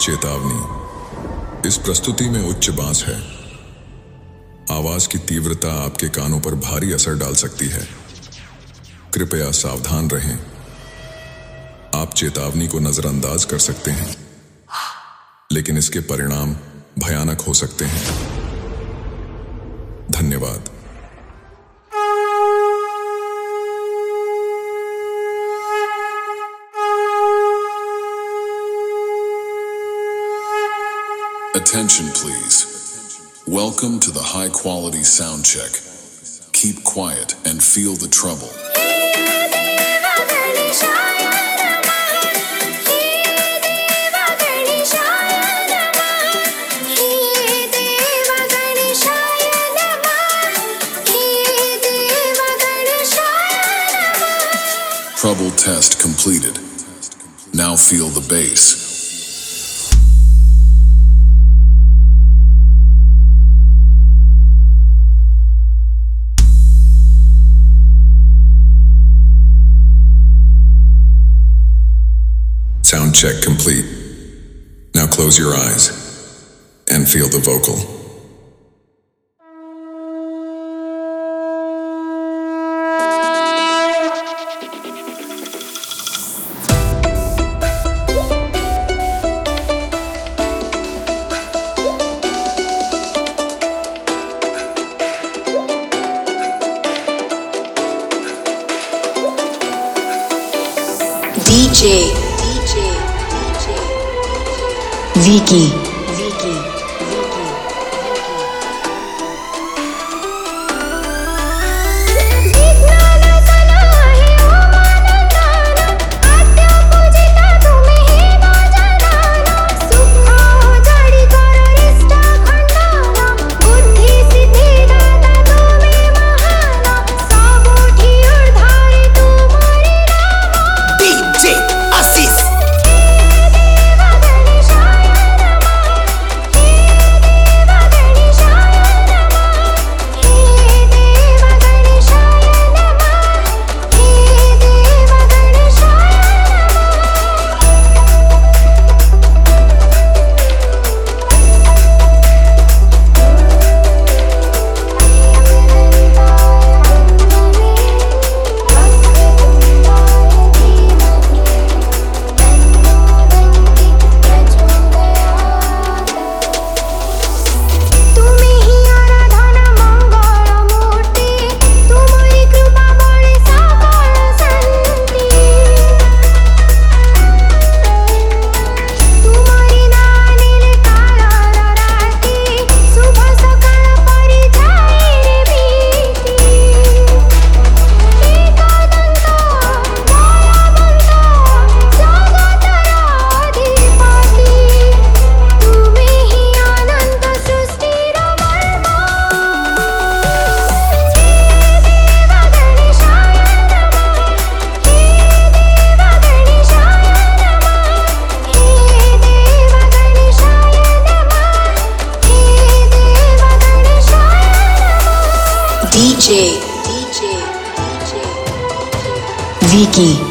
चेतावनी, इस प्रस्तुति में उच्च बांस है। आवाज की तीव्रता आपके कानों पर भारी असर डाल सकती है। कृपया सावधान रहें। आप चेतावनी को नजरअंदाज कर सकते हैं, लेकिन इसके परिणाम भयानक हो सकते हैं। धन्यवाद। Attention please. Welcome to the high quality sound check. Keep quiet and feel the trouble. Trouble test completed. Now feel the bass. Sound check complete. Now close your eyes and feel the vocal. DJ Vicky. DJ Vicky.